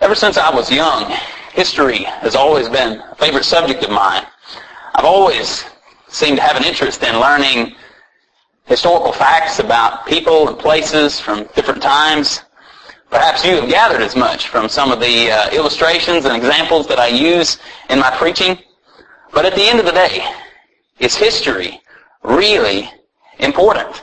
Ever since I was young, history has always been a favorite subject of mine. I've always seemed to have an interest in learning historical facts about people and places from different times. Perhaps you have gathered as much from some of the illustrations and examples that I use in my preaching. But at the end of the day, is history really important?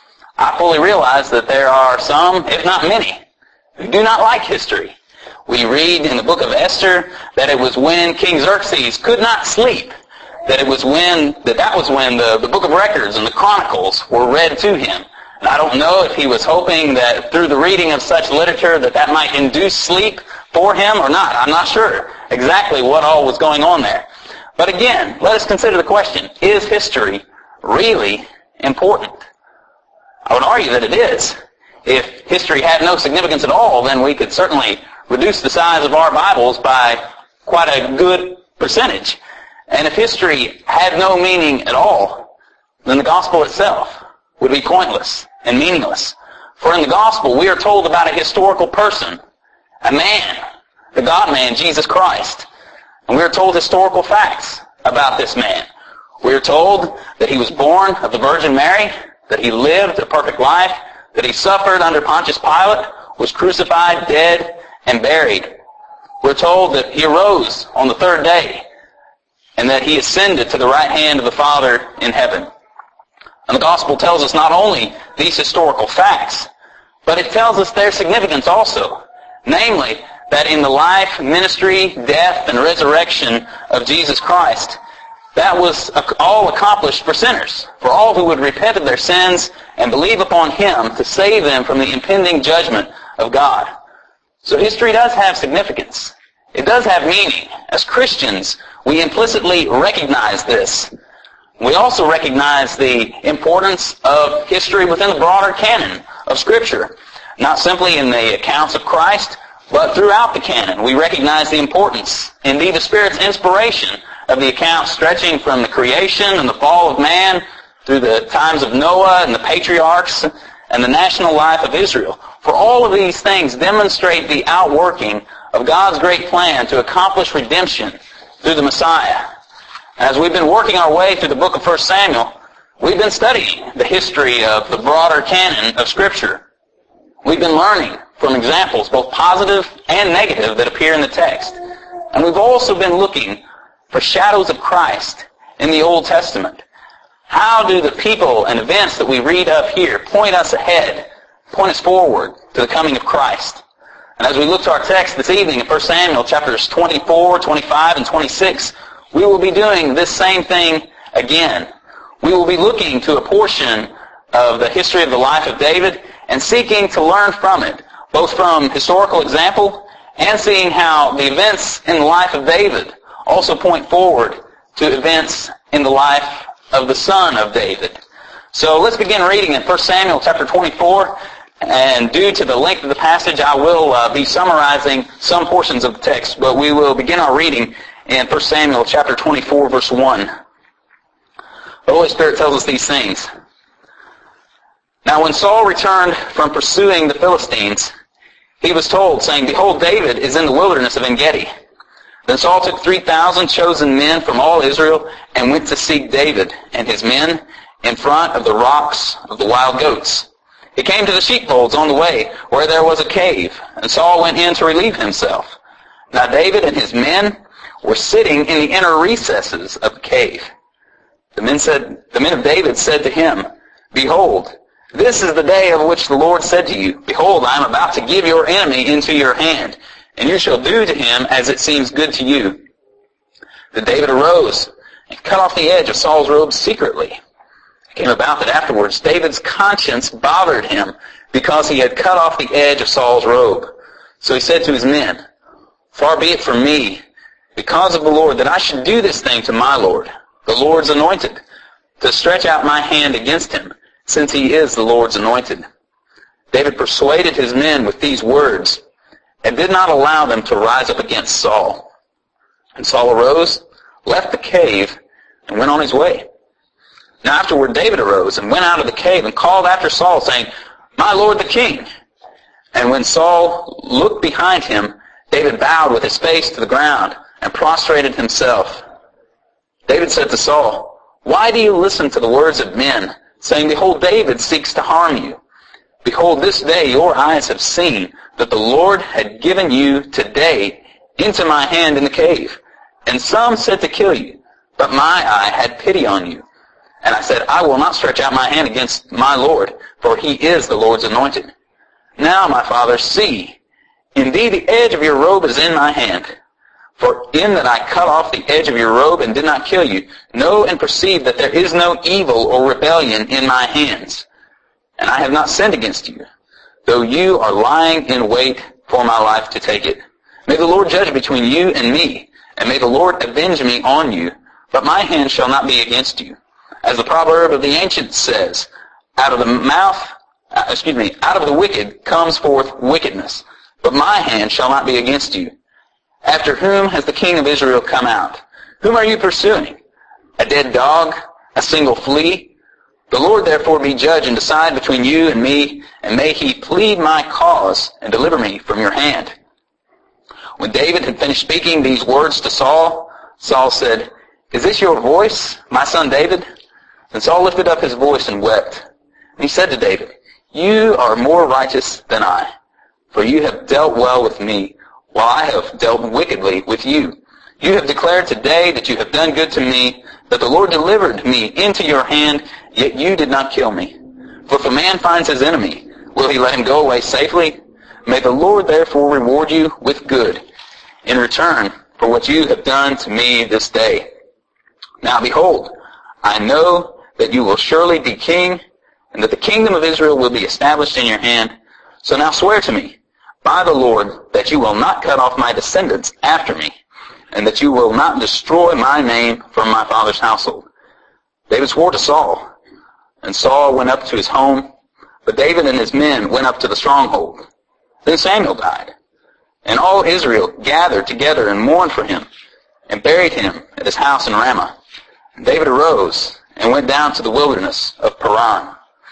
I fully realize that there are some, if not many, who do not like history. We read in the book of Esther that it was when King Xerxes could not sleep, that was when the book of records and the chronicles were read to him. And I don't know if he was hoping that through the reading of such literature that might induce sleep for him or not. I'm not sure exactly what all was going on there. But again, let us consider the question, is history really important? I would argue that it is. If history had no significance at all, then we could certainly reduce the size of our Bibles by quite a good percentage. And if history had no meaning at all, then the gospel itself would be pointless and meaningless. For in the gospel, we are told about a historical person, a man, the God-man, Jesus Christ. And we are told historical facts about this man. We are told that he was born of the Virgin Mary, that he lived a perfect life, that he suffered under Pontius Pilate, was crucified, dead, and buried. We're told that he arose on the third day, and that he ascended to the right hand of the Father in heaven. And the gospel tells us not only these historical facts, but it tells us their significance also. Namely, that in the life, ministry, death, and resurrection of Jesus Christ, that was all accomplished for sinners, for all who would repent of their sins and believe upon him to save them from the impending judgment of God. So history does have significance. It does have meaning. As Christians, we implicitly recognize this. We also recognize the importance of history within the broader canon of Scripture. Not simply in the accounts of Christ, but throughout the canon. We recognize the importance, indeed the Spirit's inspiration, of the accounts stretching from the creation and the fall of man through the times of Noah and the patriarchs and the national life of Israel. For all of these things demonstrate the outworking of God's great plan to accomplish redemption through the Messiah. As we've been working our way through the book of 1 Samuel, we've been studying the history of the broader canon of Scripture. We've been learning from examples, both positive and negative, that appear in the text. And we've also been looking for shadows of Christ in the Old Testament. How do the people and events that we read of here point us ahead, point us forward to the coming of Christ? And as we look to our text this evening in 1 Samuel chapters 24, 25, and 26, we will be doing this same thing again. We will be looking to a portion of the history of the life of David and seeking to learn from it, both from historical example and seeing how the events in the life of David also point forward to events in the life of the son of David. So let's begin reading in 1 Samuel chapter 24, and due to the length of the passage, I will be summarizing some portions of the text, but we will begin our reading in 1 Samuel chapter 24, verse 1. The Holy Spirit tells us these things. Now when Saul returned from pursuing the Philistines, he was told, saying, Behold, David is in the wilderness of En-Gedi. Then Saul took 3,000 chosen men from all Israel and went to seek David and his men in front of the rocks of the wild goats. He came to the sheepfolds on the way, where there was a cave, and Saul went in to relieve himself. Now David and his men were sitting in the inner recesses of the cave. The men of David said to him, Behold, this is the day of which the Lord said to you, Behold, I am about to give your enemy into your hand, and you shall do to him as it seems good to you. Then David arose and cut off the edge of Saul's robe secretly. It came about that afterwards David's conscience bothered him because he had cut off the edge of Saul's robe. So he said to his men, Far be it from me, because of the Lord, that I should do this thing to my Lord, the Lord's anointed, to stretch out my hand against him, since he is the Lord's anointed. David persuaded his men with these words, and did not allow them to rise up against Saul. And Saul arose, left the cave, and went on his way. Now afterward David arose and went out of the cave and called after Saul, saying, My lord the king. And when Saul looked behind him, David bowed with his face to the ground and prostrated himself. David said to Saul, "Why do you listen to the words of men, saying, 'Behold, David seeks to harm you'? Behold, this day your eyes have seen that the Lord had given you today into my hand in the cave. And some said to kill you, but my eye had pity on you. And I said, I will not stretch out my hand against my Lord, for he is the Lord's anointed. Now, my father, see, indeed the edge of your robe is in my hand. For in that I cut off the edge of your robe and did not kill you, know and perceive that there is no evil or rebellion in my hands. And I have not sinned against you, though you are lying in wait for my life to take it. May the Lord judge between you and me, and may the Lord avenge me on you, but my hand shall not be against you. As the proverb of the ancients says, out of the wicked comes forth wickedness, but my hand shall not be against you. After whom has the king of Israel come out? Whom are you pursuing? A dead dog? A single flea? The Lord therefore be judge and decide between you and me, and may he plead my cause and deliver me from your hand." When David had finished speaking these words to Saul, Saul said, "Is this your voice, my son David?" And Saul lifted up his voice and wept. And he said to David, "You are more righteous than I, for you have dealt well with me, while I have dealt wickedly with you. You have declared today that you have done good to me, that the Lord delivered me into your hand, yet you did not kill me. For if a man finds his enemy, will he let him go away safely? May the Lord therefore reward you with good, in return for what you have done to me this day. Now behold, I know that you will surely be king, and that the kingdom of Israel will be established in your hand. So now swear to me, by the Lord, that you will not cut off my descendants after me, and that you will not destroy my name from my father's household." David swore to Saul, and Saul went up to his home, but David and his men went up to the stronghold. Then Samuel died, and all Israel gathered together and mourned for him, and buried him at his house in Ramah. And David arose and went down to the wilderness of Paran.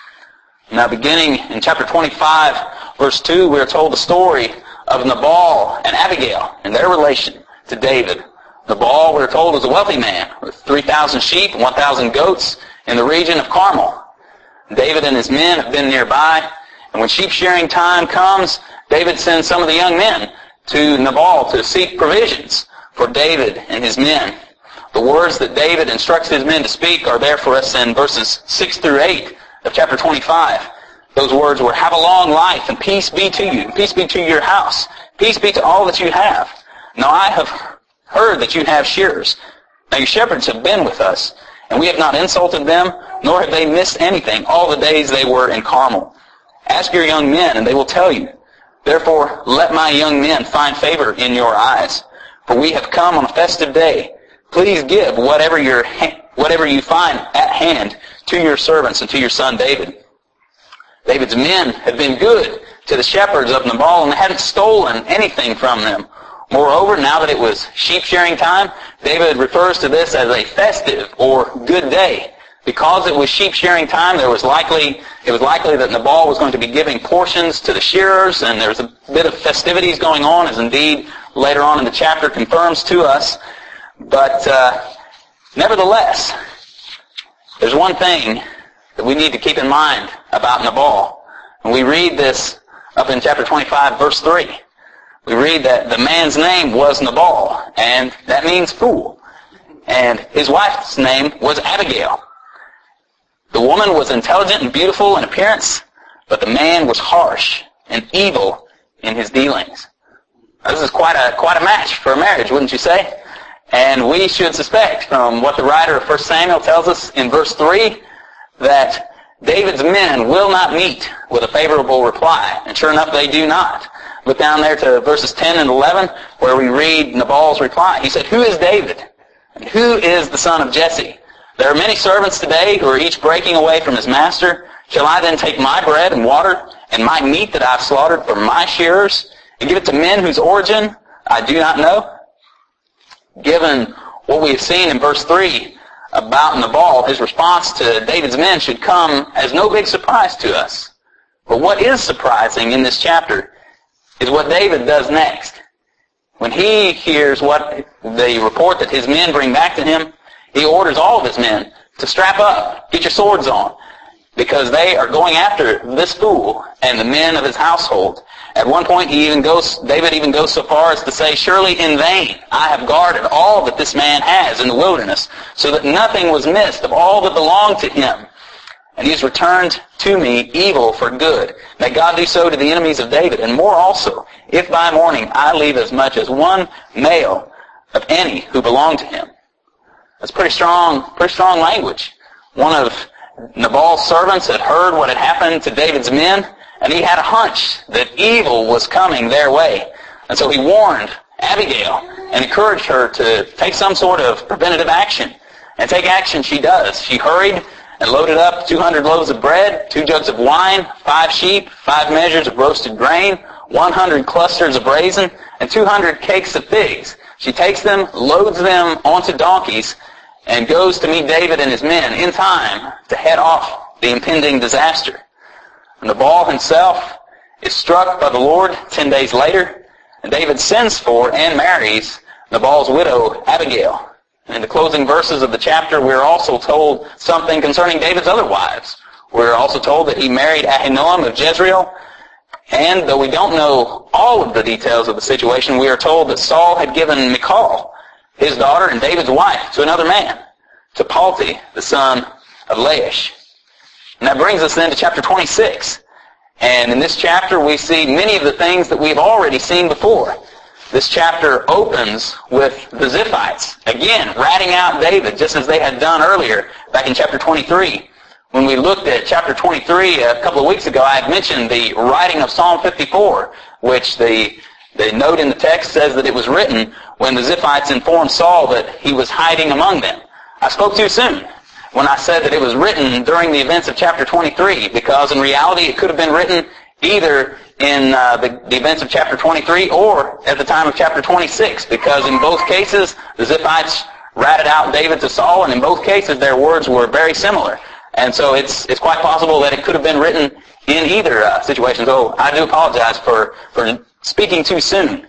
Now beginning in chapter 25, verse 2, we are told the story of Nabal and Abigail and their relation to David. Nabal, we're told, was a wealthy man with 3,000 sheep and 1,000 goats in the region of Carmel. David and his men have been nearby, and when sheep shearing time comes, David sends some of the young men to Nabal to seek provisions for David and his men. The words that David instructs his men to speak are there for us in verses 6 through 8 of chapter 25. Those words were, "Have a long life, and peace be to you, peace be to your house, peace be to all that you have. Now I have heard that you have shearers. Now your shepherds have been with us, and we have not insulted them, nor have they missed anything all the days they were in Carmel. Ask your young men, and they will tell you. Therefore let my young men find favor in your eyes, for we have come on a festive day. Please give whatever you find at hand to your servants and to your son David." David's men had been good to the shepherds of Nabal, and they hadn't stolen anything from them. Moreover, now that it was sheep shearing time, David refers to this as a festive or good day. Because it was sheep shearing time, it was likely that Nabal was going to be giving portions to the shearers, and there was a bit of festivities going on, as indeed later on in the chapter confirms to us. But nevertheless, there's one thing that we need to keep in mind about Nabal. And we read this up in chapter 25, verse 3. We read that the man's name was Nabal, and that means fool. And his wife's name was Abigail. The woman was intelligent and beautiful in appearance, but the man was harsh and evil in his dealings. Now, this is quite a match for a marriage, wouldn't you say? And we should suspect from what the writer of 1 Samuel tells us in verse 3 that David's men will not meet with a favorable reply. And sure enough, they do not. Look down there to verses 10 and 11 where we read Nabal's reply. He said, "Who is David? And who is the son of Jesse? There are many servants today who are each breaking away from his master. Shall I then take my bread and water and my meat that I've slaughtered for my shearers and give it to men whose origin I do not know?" Given what we have seen in verse 3 about Nabal, his response to David's men should come as no big surprise to us. But what is surprising in this chapter is what David does next. when he hears what the report that his men bring back to him, he orders all of his men to strap up, get your swords on, because they are going after this fool and the men of his household. At one point, David even goes so far as to say, surely in vain I have guarded all that this man has in the wilderness, so that nothing was missed of all that belonged to him. And he has returned to me evil for good. May God do so to the enemies of David, and more also, if by morning I leave as much as one male of any who belong to him. That's pretty strong language. One of Nabal's servants had heard what had happened to David's men, and he had a hunch that evil was coming their way. And so he warned Abigail and encouraged her to take some sort of preventative action. And take action she does. She hurried and loaded up 200 loaves of bread, 2 jugs of wine, 5 sheep, 5 measures of roasted grain, 100 clusters of raisin, and 200 cakes of figs. She takes them, loads them onto donkeys, and goes to meet David and his men in time to head off the impending disaster. Nabal himself is struck by the Lord 10 days later, and David sends for and marries Nabal's widow, Abigail. And in the closing verses of the chapter, we're also told something concerning David's other wives. We're also told that he married Ahinoam of Jezreel, and though we don't know all of the details of the situation, we are told that Saul had given Michal, his daughter and David's wife, to another man, to Palti, the son of Laish. And that brings us then to chapter 26. And in this chapter we see many of the things that we've already seen before. This chapter opens with the Ziphites, again, ratting out David, just as they had done earlier back in chapter 23. When we looked at chapter 23 a couple of weeks ago, I had mentioned the writing of Psalm 54, which the note in the text says that it was written when the Ziphites informed Saul that he was hiding among them. I spoke too soon when I said that it was written during the events of chapter 23, because in reality it could have been written either in the events of chapter 23 or at the time of chapter 26, because in both cases the Ziphites ratted out David to Saul, and in both cases their words were very similar. And so it's quite possible that it could have been written in either situation. So I do apologize for speaking too soon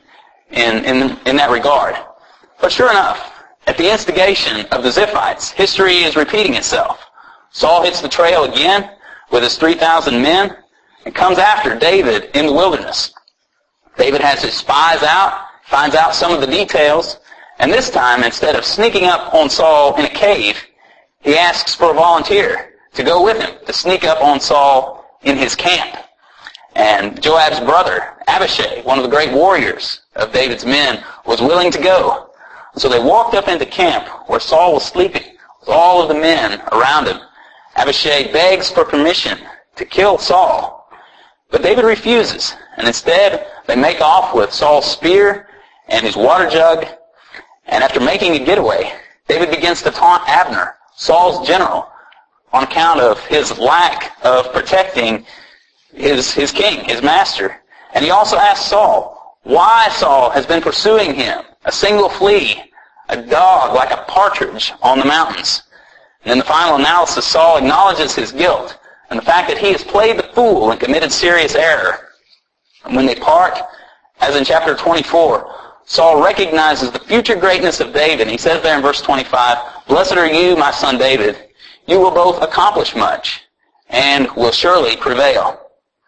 in that regard. But sure enough, at the instigation of the Ziphites, history is repeating itself. Saul hits the trail again with his 3,000 men and comes after David in the wilderness. David has his spies out, finds out some of the details, and this time, instead of sneaking up on Saul in a cave, he asks for a volunteer to go with him, to sneak up on Saul in his camp. And Joab's brother, Abishai, one of the great warriors of David's men, was willing to go. So they walked up into camp where Saul was sleeping with all of the men around him. Abishai begs for permission to kill Saul, but David refuses, and instead they make off with Saul's spear and his water jug, and after making a getaway, David begins to taunt Abner, Saul's general, on account of his lack of protecting his king, his master. And he also asks Saul why Saul has been pursuing him, a single flea, a dog like a partridge on the mountains. And in the final analysis, Saul acknowledges his guilt and the fact that he has played the fool and committed serious error. And when they part, as in chapter 24, Saul recognizes the future greatness of David. He says there in verse 25, "Blessed are you, my son David. You will both accomplish much and will surely prevail."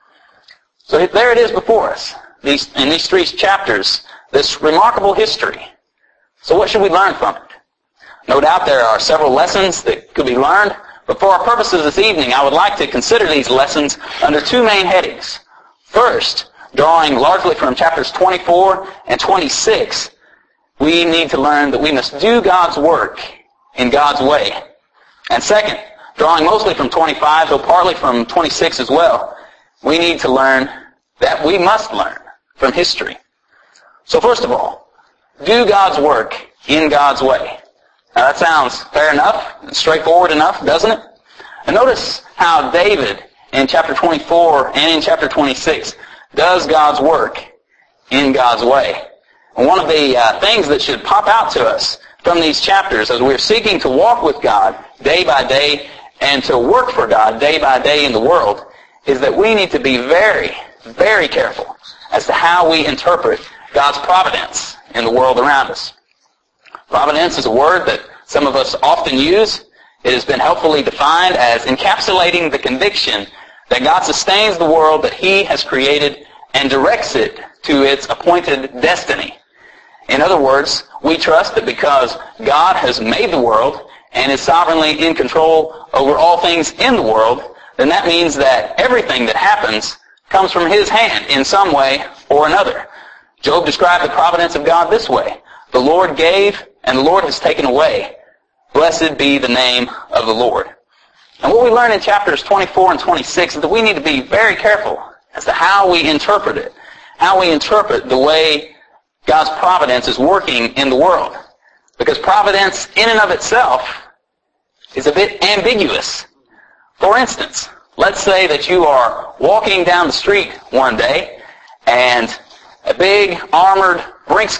So there it is before us, in these 3 chapters, this remarkable history. So what should we learn from it? No doubt there are several lessons that could be learned, but for our purposes this evening, I would like to consider these lessons under 2 main headings. First, drawing largely from chapters 24 and 26, we need to learn that we must do God's work in God's way. And second, drawing mostly from 25, though partly from 26 as well, we need to learn that we must learn from history. So first of all, do God's work in God's way. Now that sounds fair enough, straightforward enough, doesn't it? And notice how David in chapter 24 and in chapter 26 does God's work in God's way. And one of the things that should pop out to us from these chapters as we're seeking to walk with God day by day and to work for God day by day in the world is that we need to be very, very careful as to how we interpret God's providence in the world around us. Providence is a word that some of us often use. It has been helpfully defined as encapsulating the conviction that God sustains the world that He has created and directs it to its appointed destiny. In other words, we trust that because God has made the world and is sovereignly in control over all things in the world, then that means that everything that happens comes from His hand in some way or another. Job described the providence of God this way: "The Lord gave, and the Lord has taken away. Blessed be the name of the Lord." And what we learn in chapters 24 and 26 is that we need to be very careful as to how we interpret it, how we interpret the way God's providence is working in the world. Because providence in and of itself is a bit ambiguous. For instance, let's say that you are walking down the street one day and a big armored Brinks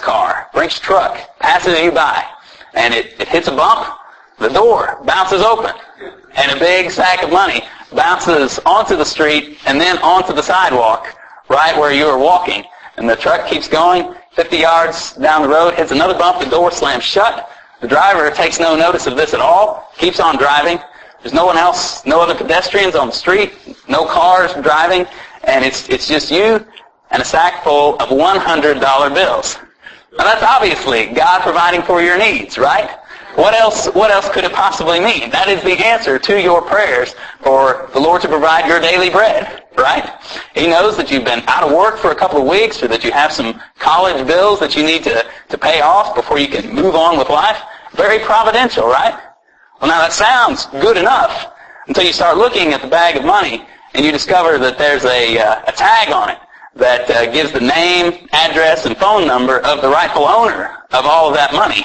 truck passes you by, and it hits a bump, the door bounces open, and a big sack of money bounces onto the street and then onto the sidewalk right where you are walking. And the truck keeps going, 50 yards down the road, hits another bump, the door slams shut. The driver takes no notice of this at all, keeps on driving. There's no one else, no other pedestrians on the street, no cars driving, and it's just you and a sack full of $100 bills. Now that's obviously God providing for your needs, right? What else could it possibly mean? That is the answer to your prayers for the Lord to provide your daily bread, right? He knows that you've been out of work for a couple of weeks, or that you have some college bills that you need to pay off before you can move on with life. Very providential, right? Well, now that sounds good enough until you start looking at the bag of money and you discover that there's a tag on it that gives the name, address, and phone number of the rightful owner of all of that money.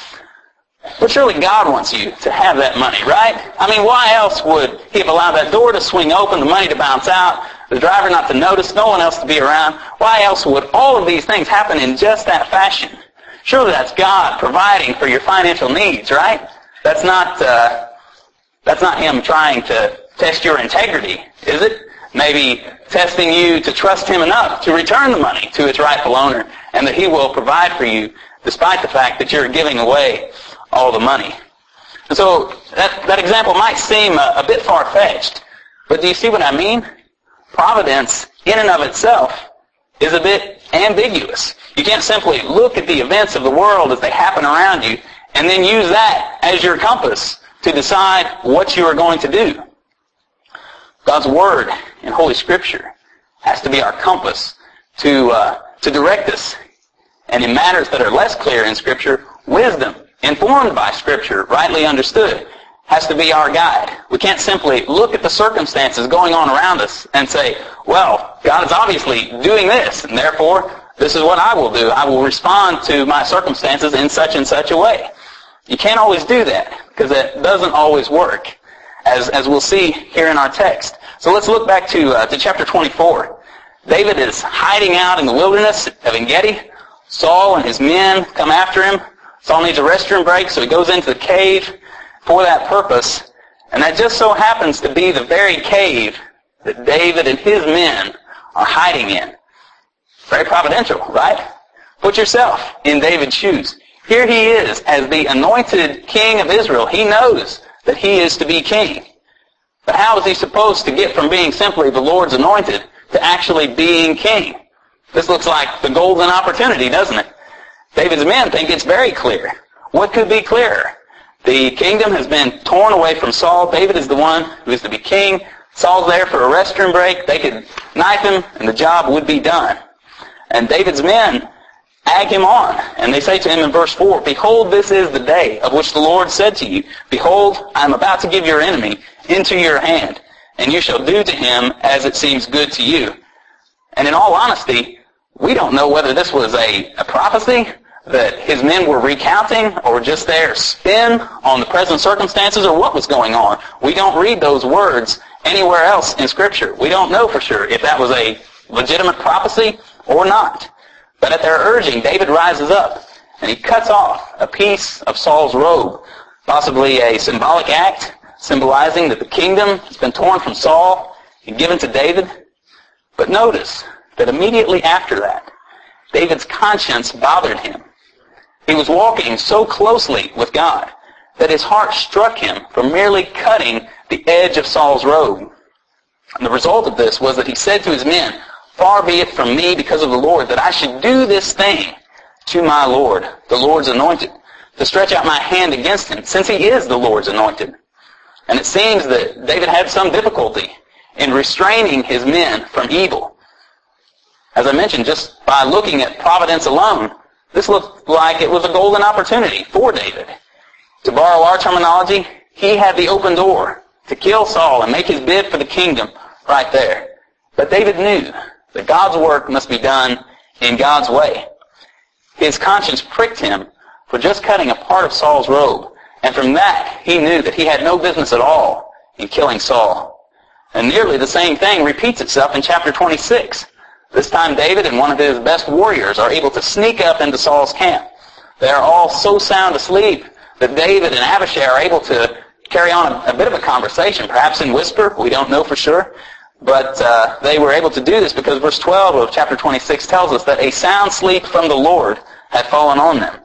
But surely God wants you to have that money, right? I mean, why else would He have allowed that door to swing open, the money to bounce out, the driver not to notice, no one else to be around? Why else would all of these things happen in just that fashion? Surely that's God providing for your financial needs, right? That's not Him trying to test your integrity, is it? Maybe testing you to trust Him enough to return the money to its rightful owner, and that He will provide for you despite the fact that you're giving away all the money. And so that example might seem a bit far-fetched, but do you see what I mean? Providence in and of itself is a bit ambiguous. You can't simply look at the events of the world as they happen around you and then use that as your compass to decide what you are going to do. God's Word in Holy Scripture has to be our compass to direct us. And in matters that are less clear in Scripture, wisdom, informed by Scripture, rightly understood, has to be our guide. We can't simply look at the circumstances going on around us and say, well, God is obviously doing this, and therefore, this is what I will do. I will respond to my circumstances in such and such a way. You can't always do that, because that doesn't always work, as we'll see here in our text. So let's look back to chapter 24. David is hiding out in the wilderness of En-Gedi. Saul and his men come after him. Saul needs a restroom break, so he goes into the cave for that purpose. And that just so happens to be the very cave that David and his men are hiding in. Very providential, right? Put yourself in David's shoes. Here he is as the anointed king of Israel. He knows that he is to be king. But how is he supposed to get from being simply the Lord's anointed to actually being king? This looks like the golden opportunity, doesn't it? David's men think it's very clear. What could be clearer? The kingdom has been torn away from Saul. David is the one who is to be king. Saul's there for a restroom break. They could knife him, and the job would be done. And David's men ag him on, and they say to him in verse 4, "Behold, this is the day of which the Lord said to you, Behold, I am about to give your enemy into your hand, and you shall do to him as it seems good to you." And in all honesty, we don't know whether this was a prophecy that his men were recounting, or just their spin on the present circumstances, or what was going on. We don't read those words anywhere else in Scripture. We don't know for sure if that was a legitimate prophecy or not. But at their urging, David rises up, and he cuts off a piece of Saul's robe, possibly a symbolic act, symbolizing that the kingdom has been torn from Saul and given to David. But notice that immediately after that, David's conscience bothered him. He was walking so closely with God that his heart struck him for merely cutting the edge of Saul's robe. And the result of this was that he said to his men, "Far be it from me because of the Lord that I should do this thing to my Lord, the Lord's anointed, to stretch out my hand against him, since he is the Lord's anointed." And it seems that David had some difficulty in restraining his men from evil. As I mentioned, just by looking at providence alone, this looked like it was a golden opportunity for David. To borrow our terminology, he had the open door to kill Saul and make his bid for the kingdom right there. But David knew that God's work must be done in God's way. His conscience pricked him for just cutting a part of Saul's robe, and from that he knew that he had no business at all in killing Saul. And nearly the same thing repeats itself in chapter 26. This time David and one of his best warriors are able to sneak up into Saul's camp. They are all so sound asleep that David and Abishai are able to carry on a bit of a conversation, perhaps in whisper, we don't know for sure. But they were able to do this because verse 12 of chapter 26 tells us that a sound sleep from the Lord had fallen on them.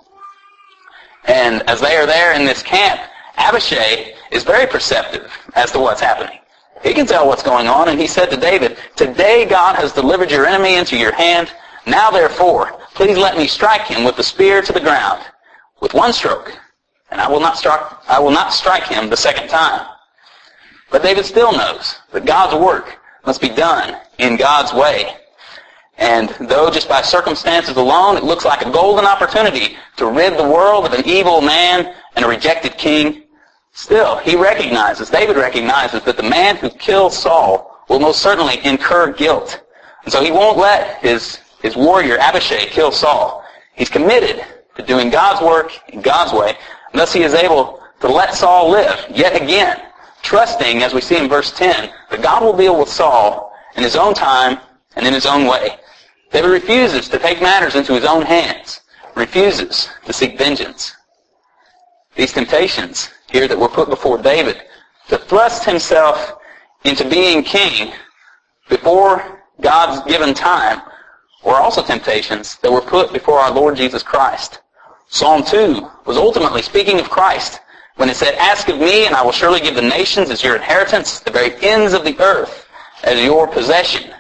And as they are there in this camp, Abishai is very perceptive as to what's happening. He can tell what's going on, and he said to David, "Today God has delivered your enemy into your hand. Now therefore, please let me strike him with the spear to the ground with one stroke, and I will not strike him the second time." But David still knows that God's work must be done in God's way. And though just by circumstances alone it looks like a golden opportunity to rid the world of an evil man and a rejected king, still David recognizes that the man who kills Saul will most certainly incur guilt. And so he won't let his warrior Abishai kill Saul. He's committed to doing God's work in God's way, and thus he is able to let Saul live yet again, trusting, as we see in verse 10, that God will deal with Saul in his own time and in his own way. David refuses to take matters into his own hands, refuses to seek vengeance. These temptations here that were put before David to thrust himself into being king before God's given time were also temptations that were put before our Lord Jesus Christ. Psalm 2 was ultimately speaking of Christ when it said, "Ask of me, and I will surely give the nations as your inheritance, the very ends of the earth as your possession."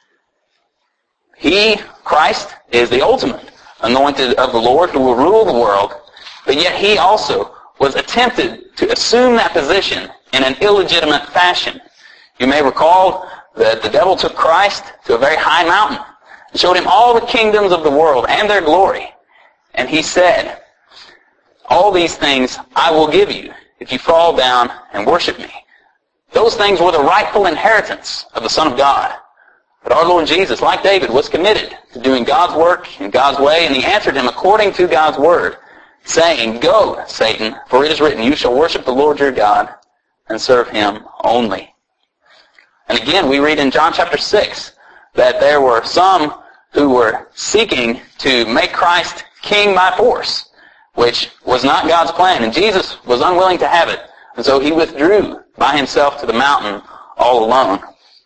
He, Christ, is the ultimate anointed of the Lord who will rule the world, but yet he also was attempted to assume that position in an illegitimate fashion. You may recall that the devil took Christ to a very high mountain and showed him all the kingdoms of the world and their glory. And he said, "All these things I will give you if you fall down and worship me." Those things were the rightful inheritance of the Son of God. But our Lord Jesus, like David, was committed to doing God's work in God's way, and he answered him according to God's word, saying, "Go, Satan, for it is written, you shall worship the Lord your God and serve him only." And again, we read in John chapter 6 that there were some who were seeking to make Christ king by force, which was not God's plan, and Jesus was unwilling to have it. And so he withdrew by himself to the mountain all alone.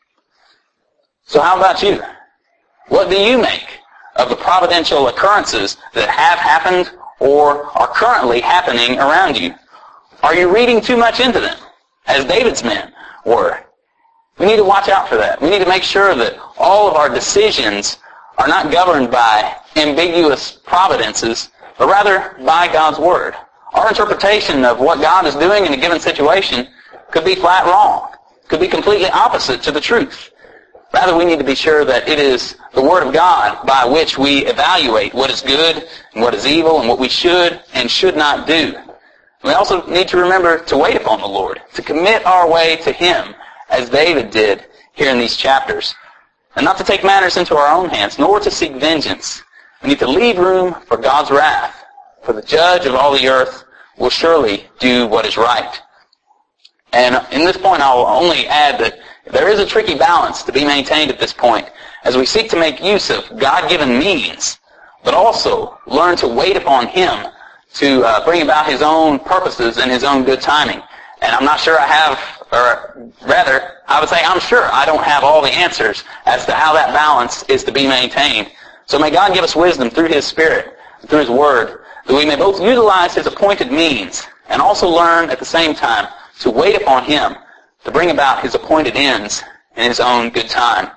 So how about you? What do you make of the providential occurrences that have happened or are currently happening around you? Are you reading too much into them, as David's men were? We need to watch out for that. We need to make sure that all of our decisions are not governed by ambiguous providences, but rather by God's Word. Our interpretation of what God is doing in a given situation could be flat wrong, could be completely opposite to the truth. Rather, we need to be sure that it is the Word of God by which we evaluate what is good and what is evil and what we should and should not do. We also need to remember to wait upon the Lord, to commit our way to Him, as David did here in these chapters, and not to take matters into our own hands, nor to seek vengeance. We need to leave room for God's wrath, for the judge of all the earth will surely do what is right. And in this point, I'll only add that there is a tricky balance to be maintained at this point as we seek to make use of God-given means, but also learn to wait upon Him to bring about His own purposes and His own good timing. And I'm not sure I have, or rather, I would say I'm sure I don't have all the answers as to how that balance is to be maintained. So may God give us wisdom through His Spirit, through His Word, that we may both utilize His appointed means and also learn at the same time to wait upon Him to bring about His appointed ends in His own good time.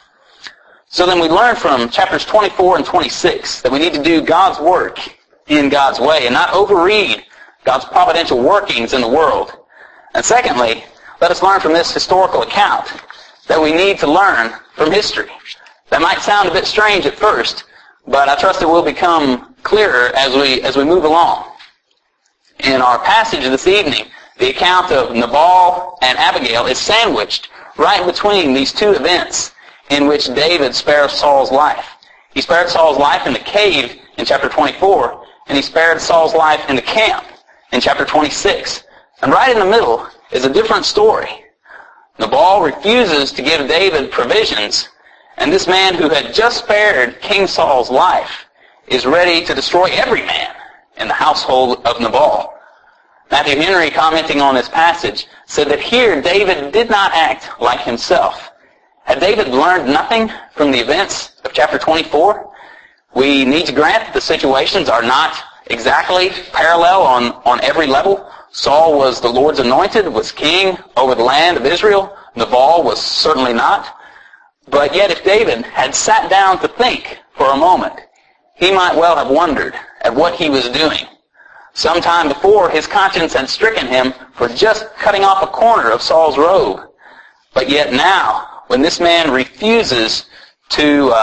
So then we learn from chapters 24 and 26 that we need to do God's work in God's way and not overread God's providential workings in the world. And secondly, let us learn from this historical account that we need to learn from history. That might sound a bit strange at first, but I trust it will become clearer as we move along. In our passage this evening, the account of Nabal and Abigail is sandwiched right between these two events in which David spares Saul's life. He spared Saul's life in the cave in chapter 24, and he spared Saul's life in the camp in chapter 26. And right in the middle is a different story. Nabal refuses to give David provisions, and this man who had just spared King Saul's life is ready to destroy every man in the household of Nabal. Matthew Henry, commenting on this passage, said that here David did not act like himself. Had David learned nothing from the events of chapter 24? We need to grant that the situations are not exactly parallel on every level. Saul was the Lord's anointed, was king over the land of Israel. Nabal was certainly not. But yet if David had sat down to think for a moment, he might well have wondered at what he was doing. Sometime before, his conscience had stricken him for just cutting off a corner of Saul's robe. But yet now, when this man refuses to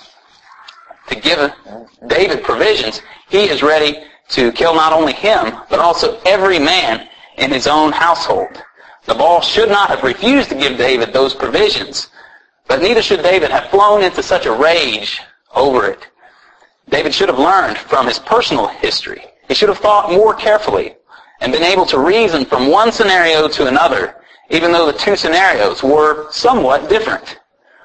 give David provisions, he is ready to kill not only him, but also every man in his own household. Nabal should not have refused to give David those provisions, but neither should David have flown into such a rage over it. David should have learned from his personal history. He should have thought more carefully and been able to reason from one scenario to another, even though the two scenarios were somewhat different.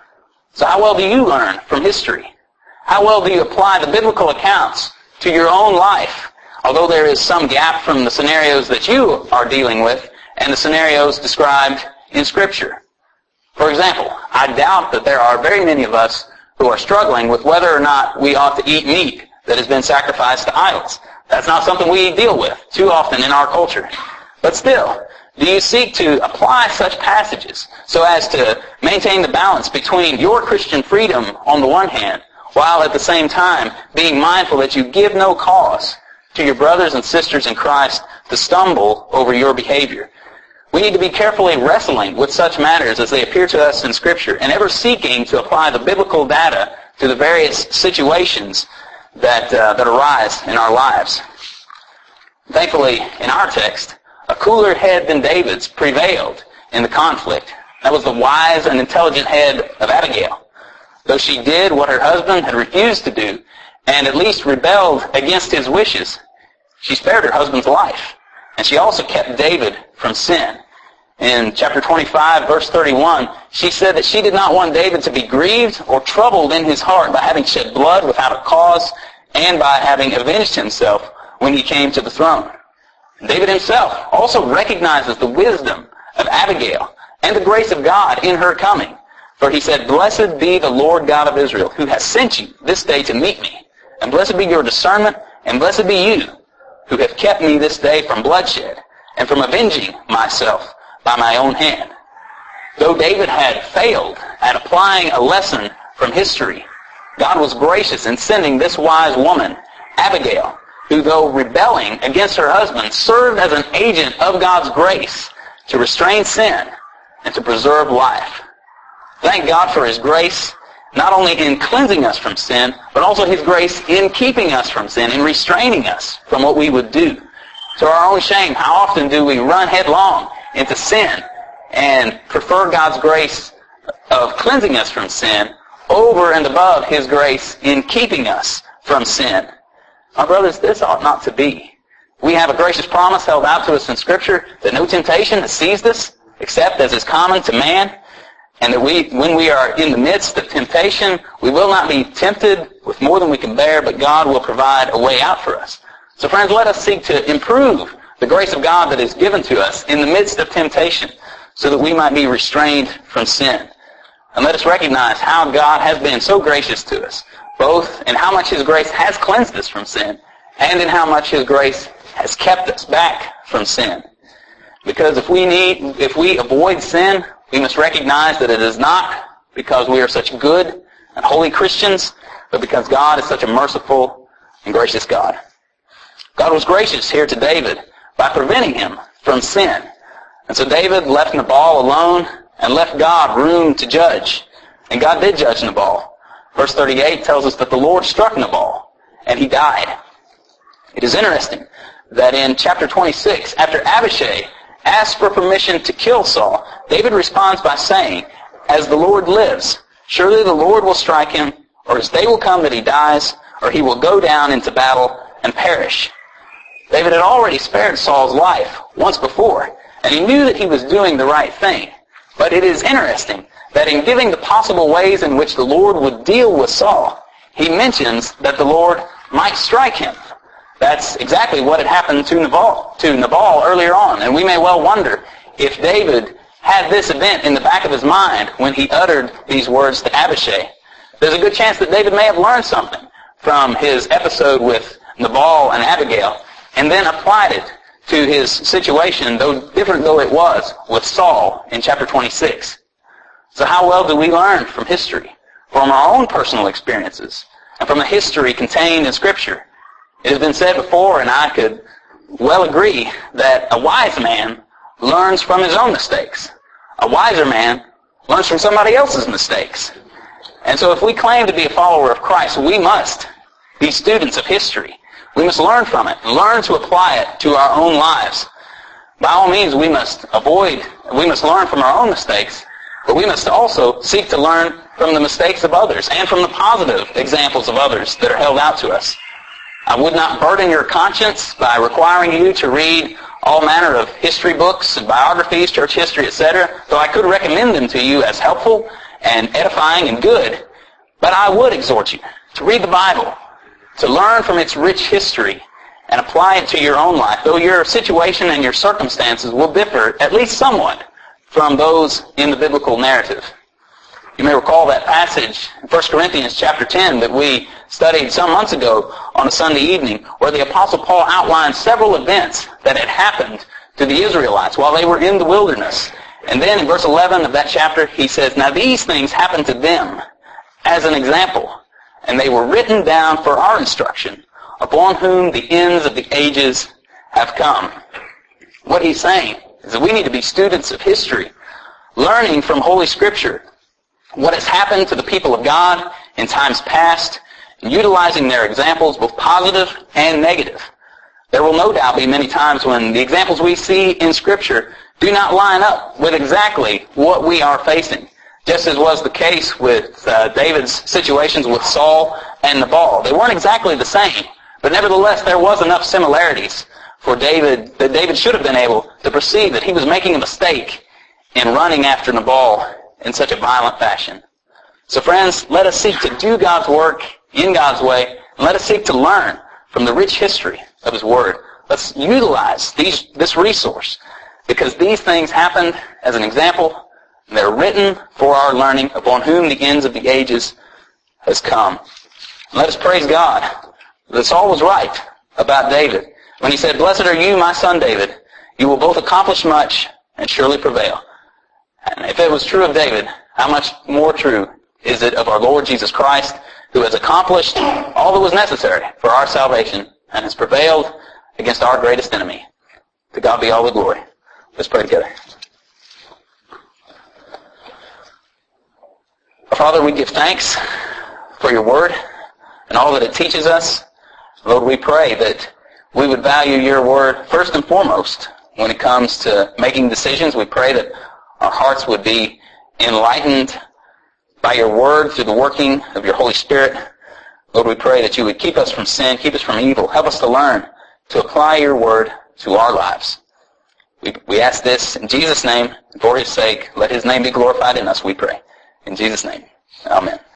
So how well do you learn from history? How well do you apply the biblical accounts to your own life, although there is some gap from the scenarios that you are dealing with and the scenarios described in Scripture? For example, I doubt that there are very many of us who are struggling with whether or not we ought to eat meat that has been sacrificed to idols. That's not something we deal with too often in our culture. But still, do you seek to apply such passages so as to maintain the balance between your Christian freedom on the one hand, while at the same time being mindful that you give no cause to your brothers and sisters in Christ to stumble over your behavior? We need to be carefully wrestling with such matters as they appear to us in Scripture and ever seeking to apply the biblical data to the various situations that arise in our lives. Thankfully, in our text, a cooler head than David's prevailed in the conflict. That was the wise and intelligent head of Abigail. Though she did what her husband had refused to do, and at least rebelled against his wishes, she spared her husband's life. And she also kept David from sin. In chapter 25, verse 31, she said that she did not want David to be grieved or troubled in his heart by having shed blood without a cause and by having avenged himself when he came to the throne. David himself also recognizes the wisdom of Abigail and the grace of God in her coming. For he said, "Blessed be the Lord God of Israel, who has sent you this day to meet me. And blessed be your discernment, and blessed be you, who have kept me this day from bloodshed, and from avenging myself by my own hand." Though David had failed at applying a lesson from history, God was gracious in sending this wise woman, Abigail, who, though rebelling against her husband, served as an agent of God's grace to restrain sin and to preserve life. Thank God for His grace, not only in cleansing us from sin, but also His grace in keeping us from sin, in restraining us from what we would do. To our own shame, how often do we run headlong into sin and prefer God's grace of cleansing us from sin over and above His grace in keeping us from sin? My brothers, this ought not to be. We have a gracious promise held out to us in Scripture that no temptation has seized us, except as is common to man, and that when we are in the midst of temptation, we will not be tempted with more than we can bear, but God will provide a way out for us. So friends, let us seek to improve the grace of God that is given to us in the midst of temptation, so that we might be restrained from sin. And let us recognize how God has been so gracious to us both in how much His grace has cleansed us from sin and in how much His grace has kept us back from sin. Because if we avoid sin, we must recognize that it is not because we are such good and holy Christians, but because God is such a merciful and gracious God. God was gracious here to David by preventing him from sin. And so David left Nabal alone and left God room to judge. And God did judge Nabal. Verse 38 tells us that the Lord struck Nabal, and he died. It is interesting that in chapter 26, after Abishai asked for permission to kill Saul, David responds by saying, "As the Lord lives, surely the Lord will strike him, or his day will come that he dies, or he will go down into battle and perish." David had already spared Saul's life once before, and he knew that he was doing the right thing. But it is interesting that in giving the possible ways in which the Lord would deal with Saul, he mentions that the Lord might strike him. That's exactly what had happened to Nabal earlier on, and we may well wonder if David had this event in the back of his mind when he uttered these words to Abishai. There's a good chance that David may have learned something from his episode with Nabal and Abigail, and then applied it to his situation, though different though it was, with Saul in chapter 26. So how well do we learn from history, from our own personal experiences, and from the history contained in Scripture? It has been said before, and I could well agree, that a wise man learns from his own mistakes. A wiser man learns from somebody else's mistakes. And so if we claim to be a follower of Christ, we must be students of history. We must learn from it and learn to apply it to our own lives. By all means, we must learn from our own mistakes, but we must also seek to learn from the mistakes of others and from the positive examples of others that are held out to us. I would not burden your conscience by requiring you to read all manner of history books and biographies, church history, etc., though I could recommend them to you as helpful and edifying and good. But I would exhort you to read the Bible, to learn from its rich history, and apply it to your own life, though your situation and your circumstances will differ, at least somewhat, from those in the biblical narrative. You may recall that passage in 1 Corinthians chapter 10 that we studied some months ago on a Sunday evening, where the Apostle Paul outlined several events that had happened to the Israelites while they were in the wilderness. And then in verse 11 of that chapter, he says, "Now these things happened to them as an example, and they were written down for our instruction, upon whom the ends of the ages have come." What he's saying is that we need to be students of history, learning from Holy Scripture what has happened to the people of God in times past, and utilizing their examples, both positive and negative. There will no doubt be many times when the examples we see in Scripture do not line up with exactly what we are facing, just as was the case with David's situations with Saul and Nabal. They weren't exactly the same, but nevertheless there was enough similarities for David that David should have been able to perceive that he was making a mistake in running after Nabal in such a violent fashion. So friends, let us seek to do God's work in God's way, and let us seek to learn from the rich history of His Word. Let's utilize this resource, because these things happened as an example, and they're written for our learning, upon whom the ends of the ages has come. And let us praise God that Saul was right about David when he said, "Blessed are you, my son David. You will both accomplish much and surely prevail." And if it was true of David, how much more true is it of our Lord Jesus Christ, who has accomplished all that was necessary for our salvation and has prevailed against our greatest enemy. To God be all the glory. Let's pray together. Father, we give thanks for your word and all that it teaches us. Lord, we pray that we would value your word first and foremost when it comes to making decisions. We pray that our hearts would be enlightened by your word through the working of your Holy Spirit. Lord, we pray that you would keep us from sin, keep us from evil. Help us to learn to apply your word to our lives. We ask this in Jesus' name, and for his sake. Let his name be glorified in us, we pray. In Jesus' name, amen.